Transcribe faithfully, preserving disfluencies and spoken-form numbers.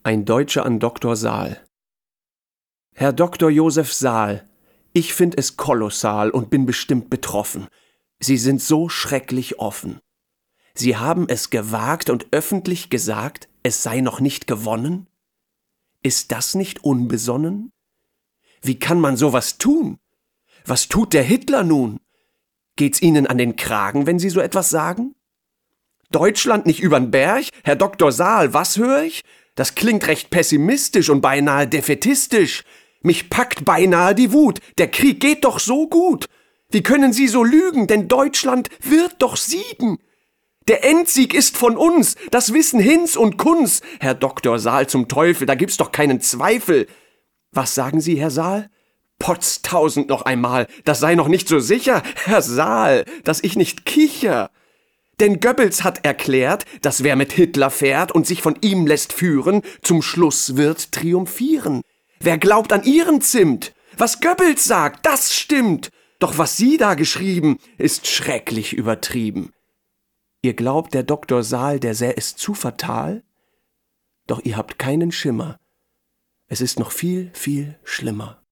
Ein Deutscher an Doktor Saal. Herr Doktor Josef Saal, ich find es kolossal und bin bestimmt betroffen. Sie sind so schrecklich offen. Sie haben es gewagt und öffentlich gesagt, es sei noch nicht gewonnen? Ist das nicht unbesonnen? Wie kann man sowas tun? Was tut der Hitler nun? Geht's Ihnen an den Kragen, wenn Sie so etwas sagen? Deutschland nicht übern Berg? Herr Doktor Saal, was höre ich? Das klingt recht pessimistisch und beinahe defätistisch. Mich packt beinahe die Wut. Der Krieg geht doch so gut. Wie können Sie so lügen? Denn Deutschland wird doch siegen. Der Endsieg ist von uns. Das wissen Hinz und Kunz. Herr Doktor Saal, zum Teufel, da gibt's doch keinen Zweifel. Was sagen Sie, Herr Saal? Potztausend noch einmal. Das sei noch nicht so sicher, Herr Saal, dass ich nicht kicher. Denn Goebbels hat erklärt, dass wer mit Hitler fährt und sich von ihm lässt führen, zum Schluss wird triumphieren. Wer glaubt an Ihren Zimt? Was Goebbels sagt, das stimmt. Doch was Sie da geschrieben, ist schrecklich übertrieben. Ihr glaubt, der Doktor Saal, der säh es zu fatal? Doch ihr habt keinen Schimmer. Es ist noch viel, viel schlimmer.